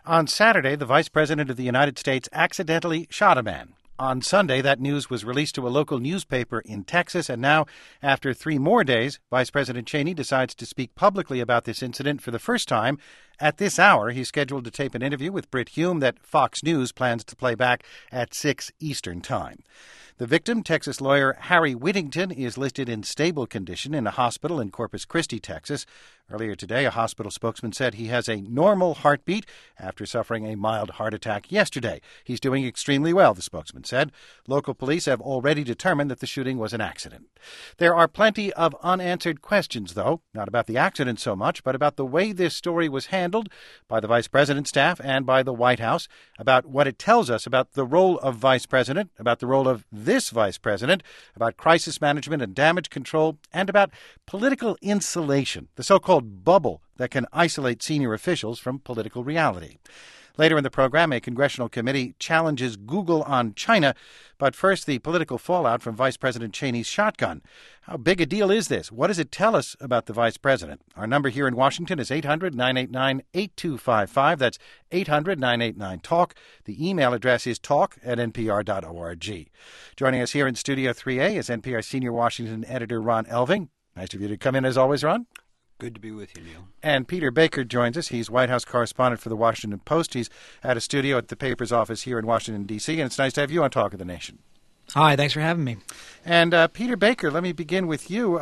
On Saturday, the Vice President of the United States accidentally shot a man. On Sunday, that news was released to a local newspaper in Texas, and now, after 3 more days, Vice President Cheney decides to speak publicly about this incident for the first time. At this hour, he's scheduled to tape an interview with Brit Hume that Fox News plans to play back at 6 Eastern Time. The victim, Texas lawyer Harry Whittington, is listed in stable condition in a hospital in Corpus Christi, Texas. Earlier today, a hospital spokesman said he has a normal heartbeat after suffering a mild heart attack yesterday. He's doing extremely well, the spokesman said. Local police have already determined that the shooting was an accident. There are plenty of unanswered questions, though, not about the accident so much, but about the way this story was handled by the vice president's staff and by the White House, about what it tells us about the role of vice president, about the role of this vice president, about crisis management and damage control, and about political insulation, the so-called bubble that can isolate senior officials from political reality. Later in the program, a congressional committee challenges Google on China. But first, the political fallout from Vice President Cheney's shotgun. How big a deal is this? What does it tell us about the vice president? Our number here in Washington is 800-989-8255. That's 800-989-TALK. The email address is talk@npr.org. Joining us here in Studio 3A is NPR senior Washington editor Ron Elving. Nice of you to come in as always, Ron. Good to be with you, Neil. And Peter Baker joins us. He's White House correspondent for the Washington Post. He's at a studio at the paper's office here in Washington, D.C., and it's nice to have you on Talk of the Nation. Hi, thanks for having me. And Peter Baker, let me begin with you.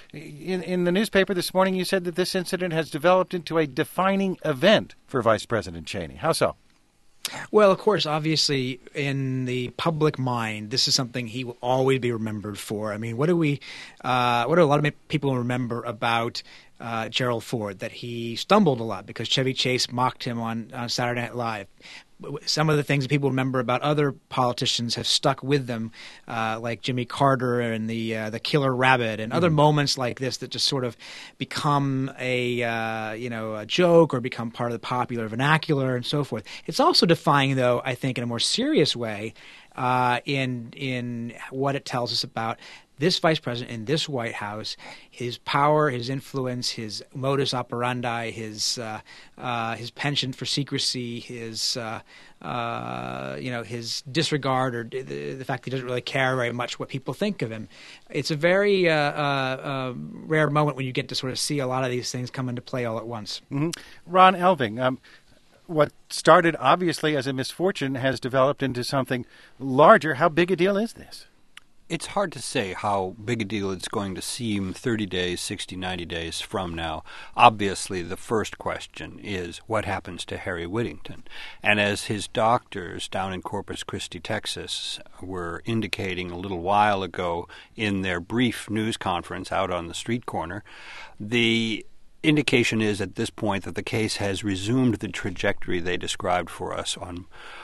In the newspaper this morning, you said that this incident has developed into a defining event for Vice President Cheney. How so? Well, of course, obviously, in the public mind, this is something he will always be remembered for. I mean, what do a lot of people remember about Gerald Ford? That he stumbled a lot because Chevy Chase mocked him on Saturday Night Live. Some of the things that people remember about other politicians have stuck with them, like Jimmy Carter and the Killer Rabbit, and other moments like this that just sort of become a joke or become part of the popular vernacular and so forth. It's also defying, though, I think, in a more serious way, in what it tells us about this vice president in this White House, his power, his influence, his modus operandi, his penchant for secrecy, his disregard or the fact that he doesn't really care very much what people think of him. It's a very rare moment when you get to sort of see a lot of these things come into play all at once. Mm-hmm. Ron Elving, what started obviously as a misfortune has developed into something larger. How big a deal is this? It's hard to say how big a deal it's going to seem 30 days, 60, 90 days from now. Obviously, the first question is what happens to Harry Whittington? And as his doctors down in Corpus Christi, Texas, were indicating a little while ago in their brief news conference out on the street corner, the indication is at this point that the case has resumed the trajectory they described for us on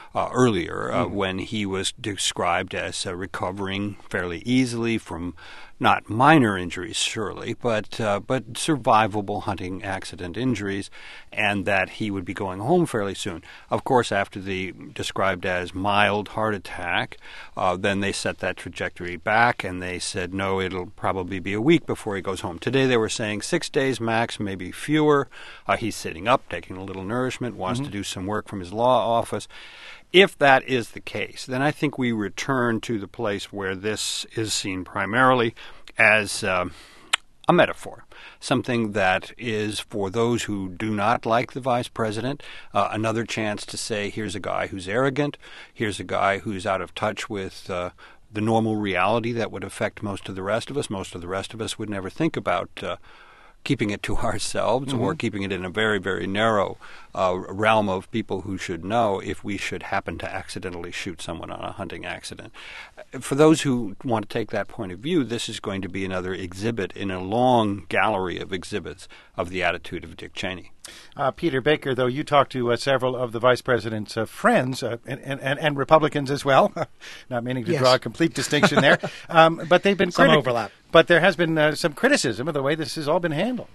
earlier when he was described as recovering fairly easily from not minor injuries, surely, but survivable hunting accident injuries, and that he would be going home fairly soon. Of course, after the described as mild heart attack, then they set that trajectory back, and they said, no, it'll probably be a week before he goes home. Today they were saying 6 days max, maybe fewer. He's sitting up, taking a little nourishment, wants to do some work from his law office. If that is the case, then I think we return to the place where this is seen primarily as a metaphor, something that is for those who do not like the vice president, another chance to say, here's a guy who's arrogant, here's a guy who's out of touch with the normal reality that would affect most of the rest of us. Most of the rest of us would never think about keeping it to ourselves or keeping it in a very, very narrow realm of people who should know if we should happen to accidentally shoot someone on a hunting accident. For those who want to take that point of view, this is going to be another exhibit in a long gallery of exhibits of the attitude of Dick Cheney. Peter Baker, though, you talked to several of the vice president's friends and Republicans as well, not meaning to draw a complete distinction there, but they've been some overlap. But there has been some criticism of the way this has all been handled.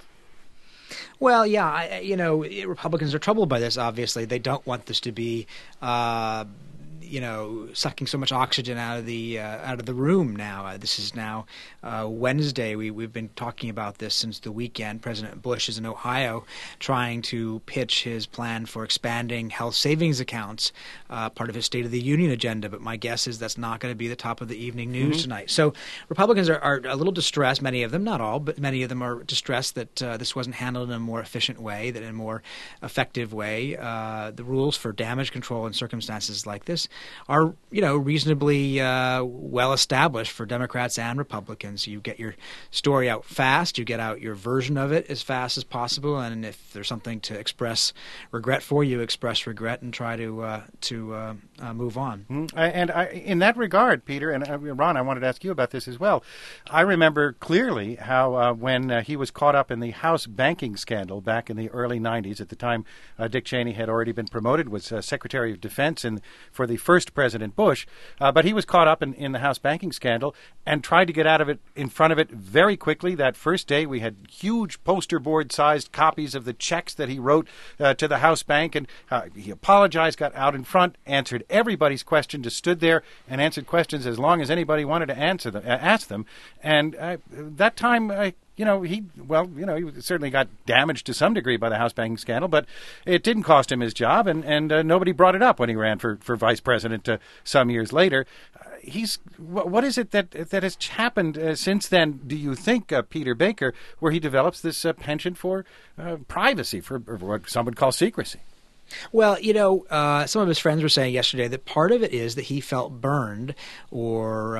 Well, yeah, Republicans are troubled by this, obviously. They don't want this to be sucking so much oxygen out of the room now. This is now Wednesday. We've been talking about this since the weekend. President Bush is in Ohio trying to pitch his plan for expanding health savings accounts, part of his State of the Union agenda. But my guess is that's not going to be the top of the evening news tonight. So Republicans are a little distressed. Many of them, not all, but many of them are distressed that this wasn't handled in a more efficient way, that in a more effective way. The rules for damage control in circumstances like this are, reasonably well established for Democrats and Republicans. You get your story out fast, you get out your version of it as fast as possible, and if there's something to express regret for, you express regret and try to move on. And in that regard, Peter, and Ron, I wanted to ask you about this as well. I remember clearly how when he was caught up in the House banking scandal back in the early 90s, at the time Dick Cheney had already been promoted, was Secretary of Defense for the first President Bush, but he was caught up in the House banking scandal and tried to get out of it, in front of it very quickly. That first day we had huge poster board-sized copies of the checks that he wrote to the House bank, and he apologized, got out in front, answered everybody's question, just stood there and answered questions as long as anybody wanted to ask them. And that time, he certainly got damaged to some degree by the House banking scandal, but it didn't cost him his job, and nobody brought it up when he ran for vice president some years later. What is it that has happened since then, do you think, Peter Baker, where he develops this penchant for privacy, for what some would call secrecy? Well, some of his friends were saying yesterday that part of it is that he felt burned or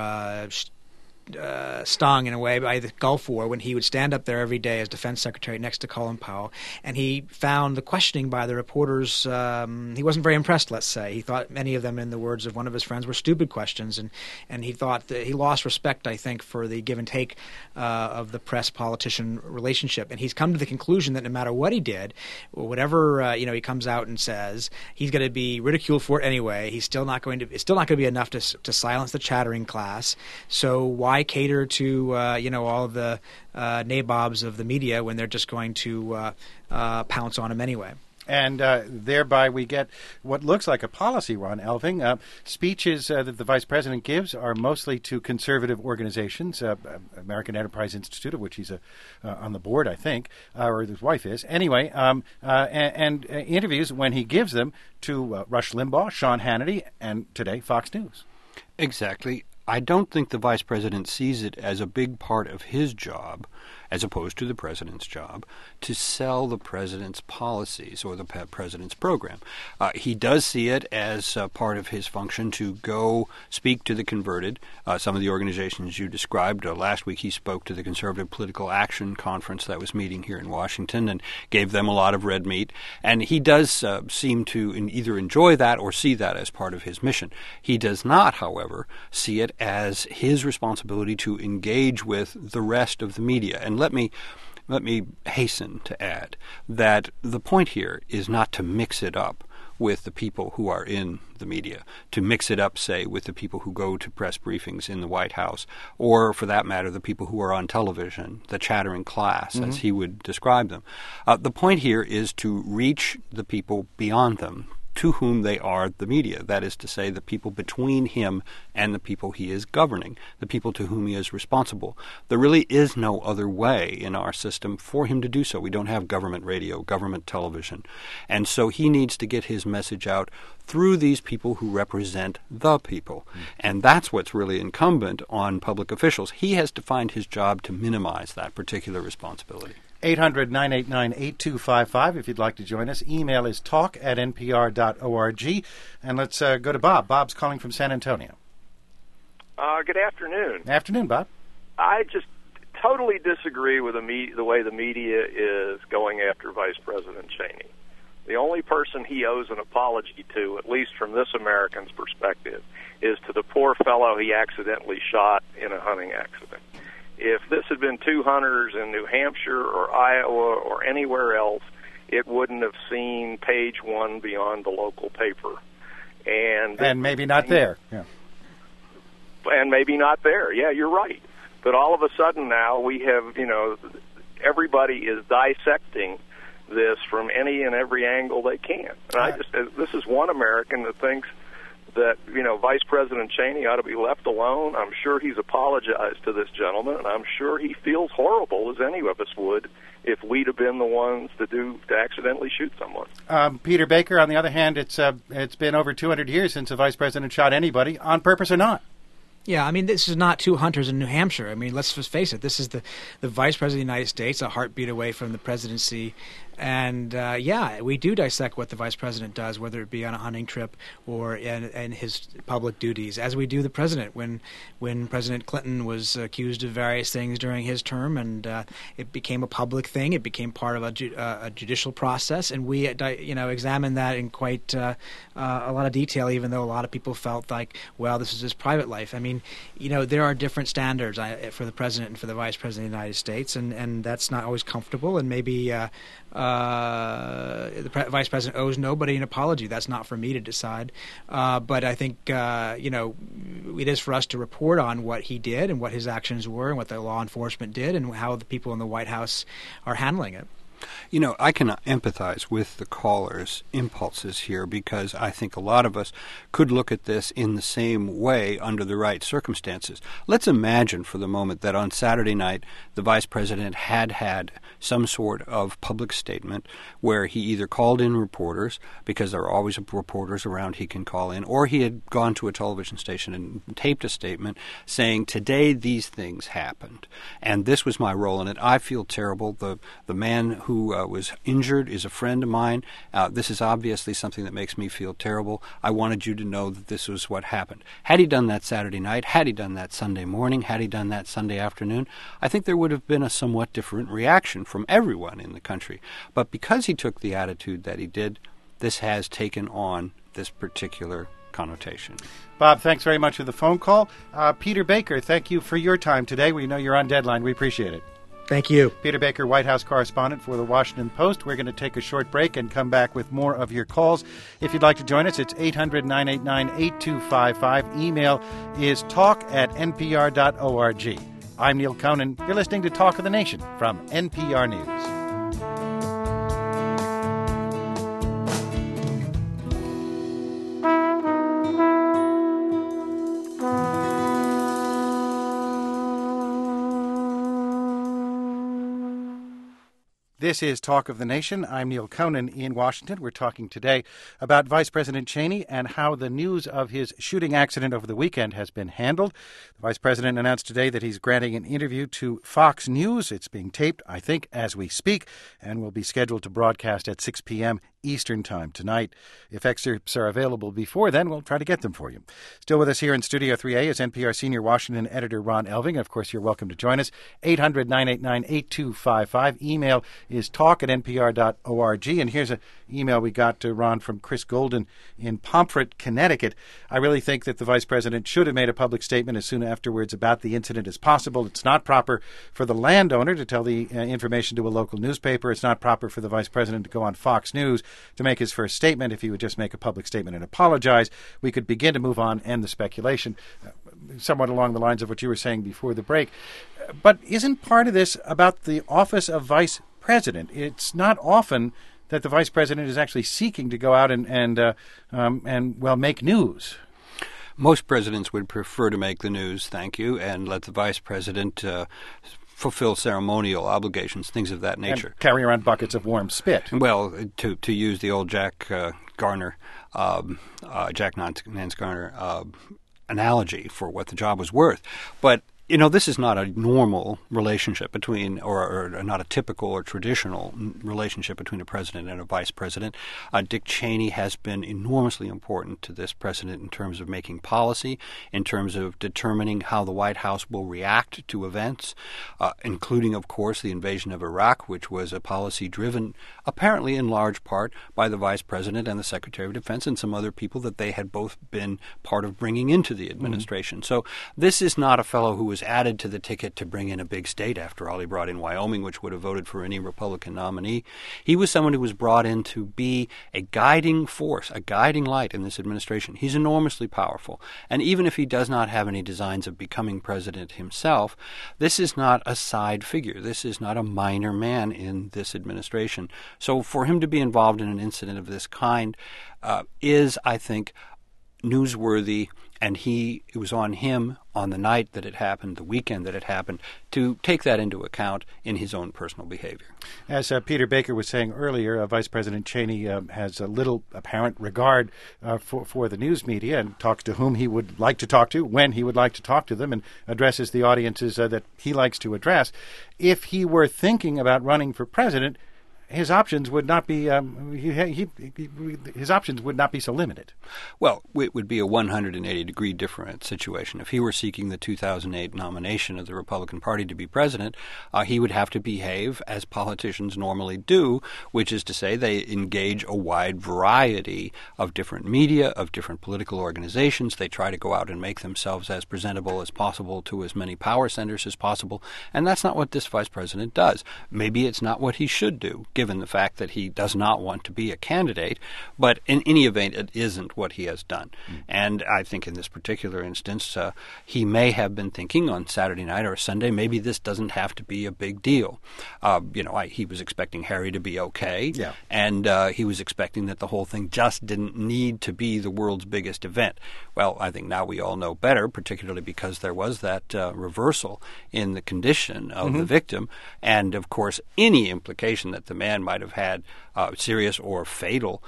stung in a way by the Gulf War when he would stand up there every day as defense secretary next to Colin Powell, and he found the questioning by the reporters, he wasn't very impressed, let's say. He thought many of them, in the words of one of his friends, were stupid questions, and he thought that he lost respect, I think, for the give and take of the press-politician relationship. And he's come to the conclusion that no matter what he did, or whatever he comes out and says, he's going to be ridiculed for it anyway. It's still not going to be enough to silence the chattering class. So why cater to all of the nabobs of the media when they're just going to pounce on him anyway? And thereby we get what looks like a policy, Ron Elving. Speeches that the vice president gives are mostly to conservative organizations, American Enterprise Institute, of which he's on the board, I think, or his wife is. Anyway, and interviews when he gives them to Rush Limbaugh, Sean Hannity, and today Fox News. Exactly. I don't think the vice president sees it as a big part of his job, as opposed to the president's job, to sell the president's policies or the president's program. He does see it as part of his function to go speak to the converted. Some of the organizations you described, last week he spoke to the Conservative Political Action Conference that was meeting here in Washington and gave them a lot of red meat. And he does seem to either enjoy that or see that as part of his mission. He does not, however, see it as his responsibility to engage with the rest of the media. And let me hasten to add that the point here is not to mix it up with the people who are in the media, to mix it up, say, with the people who go to press briefings in the White House, or, for that matter, the people who are on television, the chattering class, as he would describe them. The point here is to reach the people beyond them, to whom they are the media. That is to say, the people between him and the people he is governing, the people to whom he is responsible. There really is no other way in our system for him to do so. We don't have government radio, government television. And so he needs to get his message out through these people who represent the people. And that's what's really incumbent on public officials. He has to find his job to minimize that particular responsibility. 800-989-8255 if you'd like to join us. Email is talk@npr.org. And let's go to Bob. Bob's calling from San Antonio. Good afternoon. Afternoon, Bob. I just totally disagree with the way the media is going after Vice President Cheney. The only person he owes an apology to, at least from this American's perspective, is to the poor fellow he accidentally shot in a hunting accident. If this had been two hunters in New Hampshire or Iowa or anywhere else, it wouldn't have seen page one beyond the local paper. And maybe not there. Yeah. And maybe not there. Yeah, you're right. But all of a sudden now we have, everybody is dissecting this from any and every angle they can. And this is one American that thinks that, Vice President Cheney ought to be left alone. I'm sure he's apologized to this gentleman, and I'm sure he feels horrible, as any of us would, if we'd have been the ones to accidentally shoot someone. Peter Baker, on the other hand, it's been over 200 years since a vice president shot anybody, on purpose or not. Yeah, I mean, this is not two hunters in New Hampshire. I mean, let's just face it. This is the Vice President of the United States, a heartbeat away from the presidency. And, we do dissect what the Vice President does, whether it be on a hunting trip or in his public duties, as we do the President. When President Clinton was accused of various things during his term, and it became a public thing, it became part of a judicial process, and we examined that in quite a lot of detail, even though a lot of people felt like, well, this is his private life. I mean, there are different standards for the President and for the Vice President of the United States, and that's not always comfortable, and maybe the Vice President owes nobody an apology. That's not for me to decide. But I think, it is for us to report on what he did and what his actions were and what the law enforcement did and how the people in the White House are handling it. I can empathize with the caller's impulses here because I think a lot of us could look at this in the same way under the right circumstances. Let's imagine for the moment that on Saturday night the vice president had some sort of public statement where he either called in reporters, because there are always reporters around he can call in, or he had gone to a television station and taped a statement saying, today these things happened, and this was my role in it. I feel terrible. The man who was injured is a friend of mine. This is obviously something that makes me feel terrible. I wanted you to know that this was what happened. Had he done that Saturday night, had he done that Sunday morning, had he done that Sunday afternoon, I think there would have been a somewhat different reaction from everyone in the country. But because he took the attitude that he did, this has taken on this particular connotation. Bob, thanks very much for the phone call. Peter Baker, thank you for your time today. We know you're on deadline. We appreciate it. Thank you. Peter Baker, White House correspondent for The Washington Post. We're going to take a short break and come back with more of your calls. If you'd like to join us, it's 800-989-8255. Email is talk@npr.org. I'm Neil Conan. You're listening to Talk of the Nation from NPR News. This is Talk of the Nation. I'm Neil Conan in Washington. We're talking today about Vice President Cheney and how the news of his shooting accident over the weekend has been handled. The Vice President announced today that he's granting an interview to Fox News. It's being taped, I think, as we speak, and will be scheduled to broadcast at 6 p.m. Eastern Time tonight. If excerpts are available before then, we'll try to get them for you. Still with us here in Studio 3A is NPR Senior Washington Editor Ron Elving. Of course, you're welcome to join us. 800-989-8255. Email is talk@npr.org. And here's an email we got to Ron from Chris Golden in Pomfret, Connecticut. I really think that the Vice President should have made a public statement as soon afterwards about the incident as possible. It's not proper for the landowner to tell the information to a local newspaper. It's not proper for the Vice President to go on Fox News to make his first statement. If he would just make a public statement and apologize, we could begin to move on, end the speculation, somewhat along the lines of what you were saying before the break. But isn't part of this about the office of Vice President? It's not often that the Vice President is actually seeking to go out and make news. Most presidents would prefer to make the news, thank you, and let the Vice President fulfill ceremonial obligations, things of that nature. And carry around buckets of warm spit. Well, to use the old Jack Nance Garner analogy for what the job was worth. But this is not a normal relationship between, or not a typical or traditional relationship between a president and a vice president. Dick Cheney has been enormously important to this president in terms of making policy, in terms of determining how the White House will react to events, including, of course, the invasion of Iraq, which was a policy driven, apparently in large part, by the vice president and the Secretary of Defense and some other people that they had both been part of bringing into the administration. So this is not a fellow who was added to the ticket to bring in a big state. After all, he brought in Wyoming, which would have voted for any Republican nominee. He was someone who was brought in to be a guiding force, a guiding light in this administration. He's enormously powerful. And even if he does not have any designs of becoming president himself, this is not a side figure. This is not a minor man in this administration. So for him to be involved in an incident of this kind is, I think, newsworthy, and it was on him on the night that it happened, the weekend that it happened, to take that into account in his own personal behavior. As Peter Baker was saying earlier, Vice President Cheney has a little apparent regard for the news media and talks to whom he would like to talk to, when he would like to talk to them, and addresses the audiences that he likes to address. If he were thinking about running for president, his options would not be his options would not be so limited. Well, it would be a 180-degree different situation. If he were seeking the 2008 nomination of the Republican Party to be president, he would have to behave as politicians normally do, which is to say they engage a wide variety of different media, of different political organizations. They try to go out and make themselves as presentable as possible to as many power centers as possible, and that's not what this vice president does. Maybe it's not what he should do, given the fact that he does not want to be a candidate, but in any event, it isn't what he has done. And I think in this particular instance, he may have been thinking on Saturday night or Sunday, maybe this doesn't have to be a big deal. He was expecting Harry to be okay, and he was expecting that the whole thing just didn't need to be the world's biggest event. Well, I think now we all know better, particularly because there was that reversal in the condition of the victim, and of course, any implication that the man might have had serious or fatal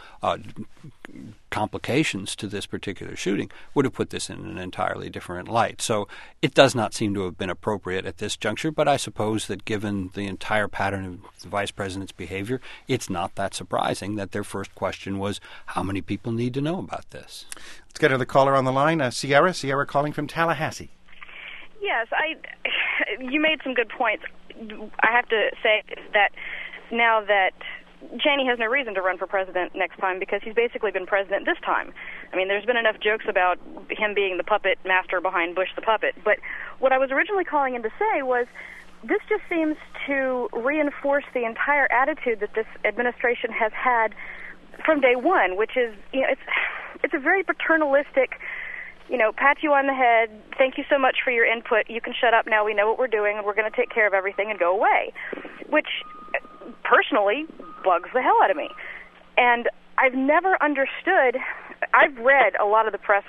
complications to this particular shooting would have put this in an entirely different light. So it does not seem to have been appropriate at this juncture, but I suppose that given the entire pattern of the vice president's behavior, it's not that surprising that their first question was, how many people need to know about this? Let's get another caller on the line. Sierra calling from Tallahassee. Yes, you made some good points. I have to say that now that Cheney has no reason to run for president next time because he's basically been president this time. I mean, there's been enough jokes about him being the puppet master behind Bush the puppet. But what I was originally calling in to say was this just seems to reinforce the entire attitude that this administration has had from day one, which is, it's a very paternalistic, pat you on the head, thank you so much for your input, you can shut up now, we know what we're doing, and we're going to take care of everything and go away, which personally bugs the hell out of me. And I've never understood, I've read a lot of the press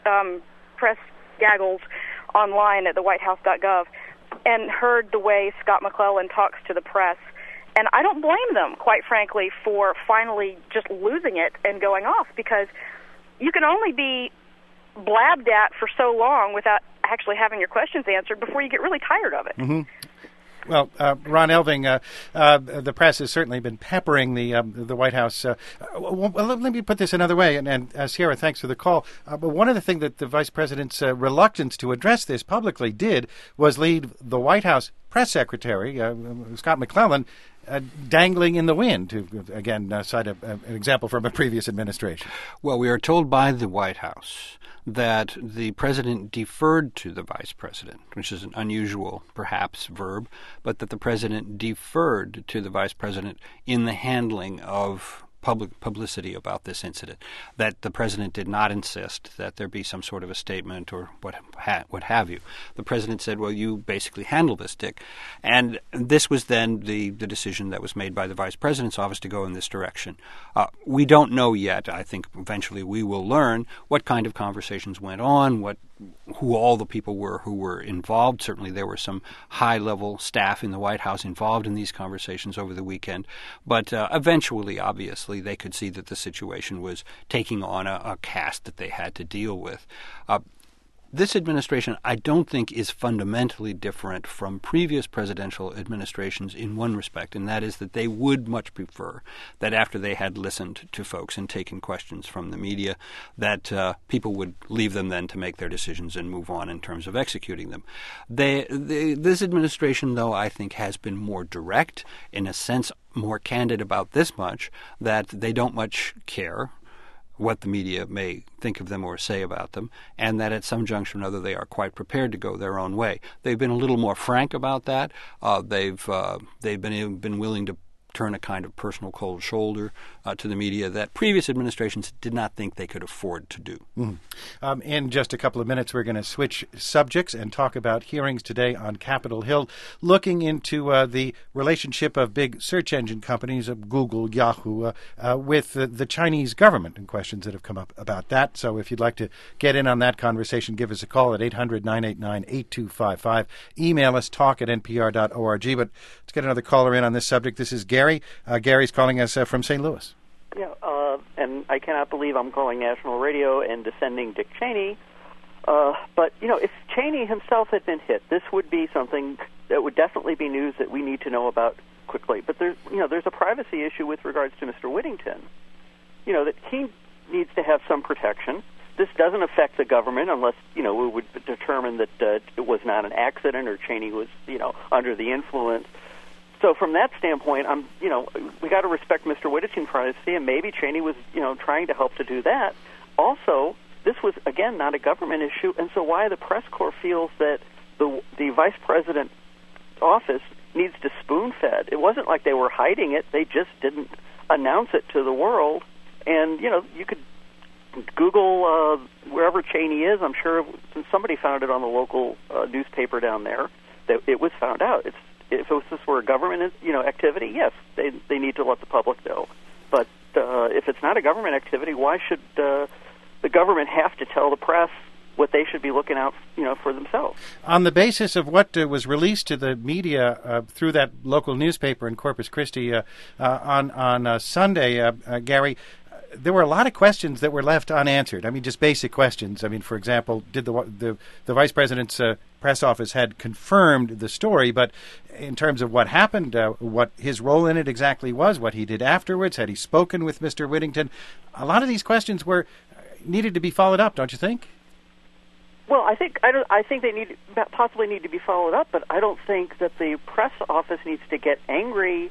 gaggles online at the whitehouse.gov and heard the way Scott McClellan talks to the press. And I don't blame them, quite frankly, for finally just losing it and going off, because you can only be blabbed at for so long without actually having your questions answered before you get really tired of it. Mm-hmm. Well, Ron Elving, the press has certainly been peppering the White House. Let me put this another way, and Sierra, thanks for the call. But one of the things that the vice president's reluctance to address this publicly did was leave the White House press secretary, Scott McClellan, dangling in the wind, to, again, cite an example from a previous administration. Well, we are told by the White House that the president deferred to the vice president, which is an unusual, perhaps, verb, but that the president deferred to the vice president in the handling of publicity about this incident, that the president did not insist that there be some sort of a statement or what have you. The president said, well, you basically handle this, Dick. And this was then the decision that was made by the vice president's office to go in this direction. We don't know yet. I think eventually we will learn what kind of conversations went on, who all the people were who were involved. Certainly there were some high-level staff in the White House involved in these conversations over the weekend. But eventually, obviously, they could see that the situation was taking on a cast that they had to deal with. This administration, I don't think, is fundamentally different from previous presidential administrations in one respect, and that is that they would much prefer that after they had listened to folks and taken questions from the media, that people would leave them then to make their decisions and move on in terms of executing them. This administration, though, I think has been more direct, in a sense more candid about this much, that they don't much care what the media may think of them or say about them, and that at some juncture or another they are quite prepared to go their own way. They've been a little more frank about that. They've been willing to turn a kind of personal cold shoulder to the media that previous administrations did not think they could afford to do. In just a couple of minutes, we're going to switch subjects and talk about hearings today on Capitol Hill, looking into the relationship of big search engine companies, Google, Yahoo, with the Chinese government, and questions that have come up about that. So if you'd like to get in on that conversation, give us a call at 800-989-8255. Email us, talk@npr.org. But let's get another caller in on this subject. This is Gary. Gary's calling us from St. Louis. Yeah, and I cannot believe I'm calling national radio and defending Dick Cheney. But, if Cheney himself had been hit, this would be something that would definitely be news that we need to know about quickly. But there's a privacy issue with regards to Mr. Whittington. That he needs to have some protection. This doesn't affect the government unless, we would determine that it was not an accident or Cheney was, under the influence. So from that standpoint, we got to respect Mr. Whittington's privacy, and maybe Cheney was, trying to help to do that. Also, this was, again, not a government issue, and so why the press corps feels that the vice president's office needs to spoon-fed. It wasn't like they were hiding it. They just didn't announce it to the world. And, you could Google wherever Cheney is. I'm sure somebody found it on the local newspaper down there that it was found out. If this were a government, activity, yes, they need to let the public know. But if it's not a government activity, why should the government have to tell the press what they should be looking out, for themselves? On the basis of what was released to the media through that local newspaper in Corpus Christi on Sunday, Gary, there were a lot of questions that were left unanswered. I mean, just basic questions. I mean, for example, did the vice president's press office had confirmed the story, but in terms of what happened, what his role in it exactly was, what he did afterwards, had he spoken with Mr. Whittington, a lot of these questions needed to be followed up, don't you think? Well, I think they possibly need to be followed up, but I don't think that the press office needs to get angry.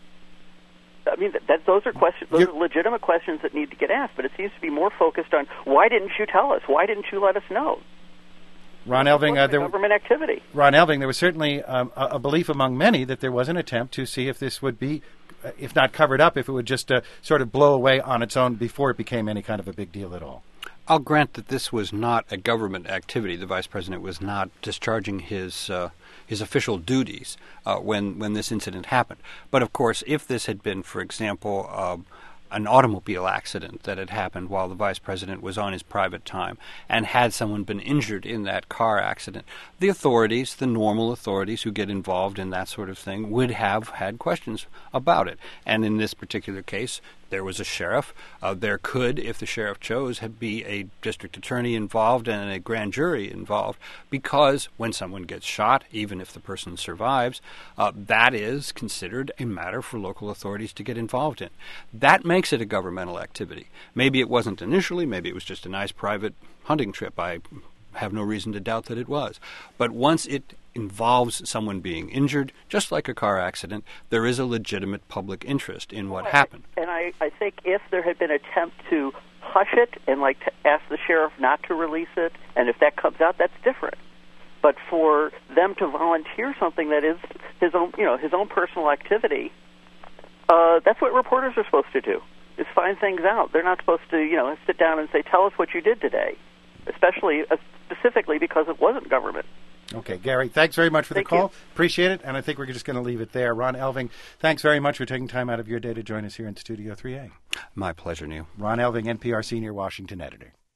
I mean, those are questions. Those are legitimate questions that need to get asked. But it seems to be more focused on why didn't you tell us? Why didn't you let us know? Ron Elving, government activity. Ron Elving, there was certainly a belief among many that there was an attempt to see if this would be, if not covered up, if it would just sort of blow away on its own before it became any kind of a big deal at all. I'll grant that this was not a government activity. The vice president was not discharging his official duties when this incident happened. But of course, if this had been, for example, an automobile accident that had happened while the vice president was on his private time, and had someone been injured in that car accident, the authorities, the normal authorities who get involved in that sort of thing, would have had questions about it. And in this particular case, there was a sheriff. There could, if the sheriff chose, be a district attorney involved and a grand jury involved, because when someone gets shot, even if the person survives, that is considered a matter for local authorities to get involved in. That makes it a governmental activity. Maybe it wasn't initially. Maybe it was just a nice private hunting trip. I have no reason to doubt that it was. But once it involves someone being injured, just like a car accident, there is a legitimate public interest in what happened. And I think if there had been an attempt to hush it and to ask the sheriff not to release it, and if that comes out, that's different. But for them to volunteer something that is his own personal activity, that's what reporters are supposed to do, is find things out. They're not supposed to, sit down and say, tell us what you did today, specifically because it wasn't government. Okay, Gary, thanks very much for the call. You. Appreciate it, and I think we're just going to leave it there. Ron Elving, thanks very much for taking time out of your day to join us here in Studio 3A. My pleasure, Neil. Ron Elving, NPR Senior Washington Editor.